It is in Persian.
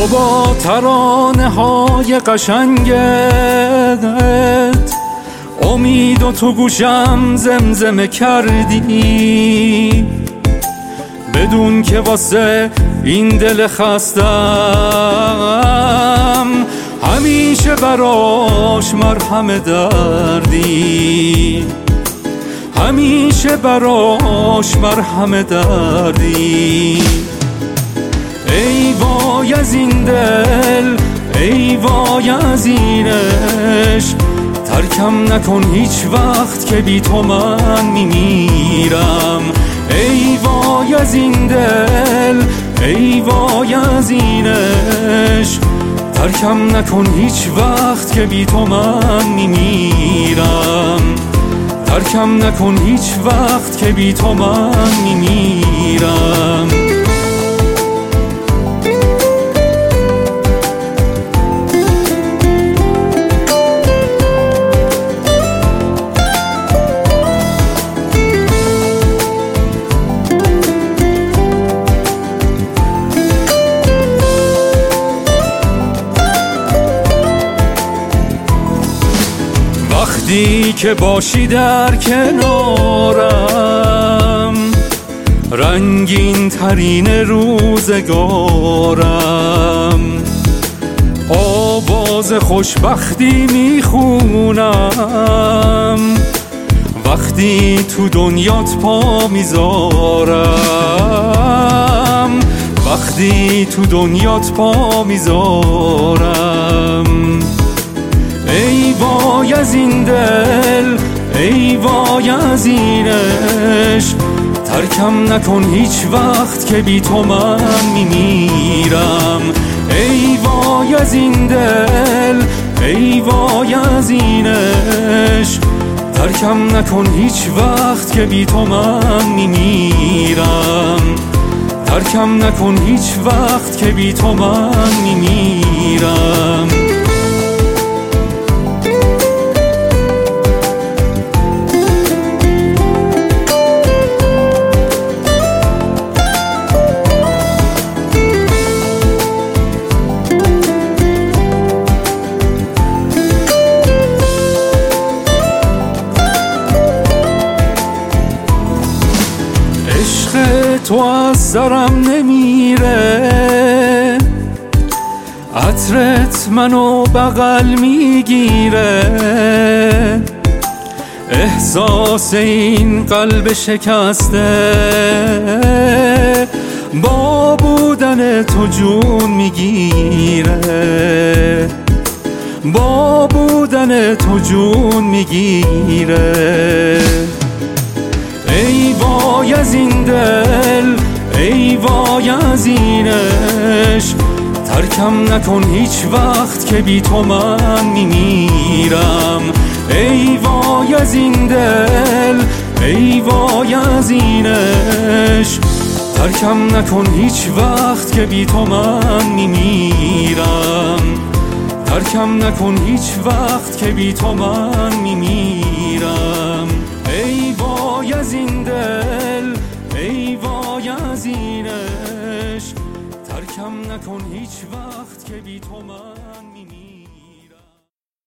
تو با ترانه های قشنگت امید و تو گوشم زمزمه کردی، بدون که واسه این دل خستم همیشه براش مرهم دردی، همیشه براش مرهم دردی. ای وای از این دل، ای وای از این عشق، ترکم نکن هیچ وقت که بی تو من میمیرم. ای وای از این دل، ای وای از این عشق، ترکم نکن هیچ وقت که بی تو من میمیرم. ترکم نکن هیچ وقت که بی تو من میمیرم. وقتی که باشی در کنارم، رنگین ترین روزگارم، آواز خوشبختی میخونم وقتی تو دنیات پا میذارم، وقتی تو دنیات پا میذارم. ای وای از این دل، ای وای از این عشق، ترکم نکن هیچ وقت که بی تو من میمیرم. ای وای از این دل، ای وای از این عشق، ترکم نکن هیچ وقت که بی تو من میمیرم. ترکم نکن هیچ وقت که بی تو من میمیرم. تو از سرم نمیره، عطرت منو بغل میگیره، احساس این قلب شکسته با بودن تو جون میگیره، با بودن تو جون میگیره. ای وای از این دل، ای وای از این عشق، ترکم نکن هیچ وقت که بی تو من میمیرم. ای وای از این دل، ای وای از این عشق، ترکم نکن هیچ وقت که بی تو من میمیرم. ترکم نکن هیچ وقت که بی تو من میمیرم. ای وای از این دل، ای وای از این عشق، ترکم نکن هیچ وقت که بی تو من